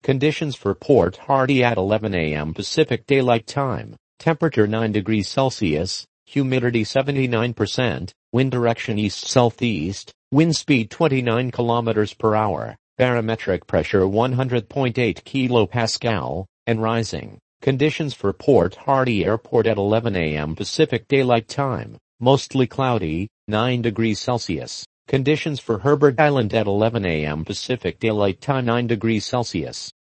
Conditions for Port Hardy at 11 a.m. Pacific Daylight Time. Temperature 9 degrees Celsius, humidity 79%, wind direction east-southeast, wind speed 29 kilometers per hour, barometric pressure 100.8 kilopascal, and rising. Conditions for Port Hardy Airport at 11 a.m. Pacific Daylight Time. Mostly cloudy, 9 degrees Celsius. Conditions for Herbert Island at 11 a.m. Pacific Daylight Time 9 degrees Celsius.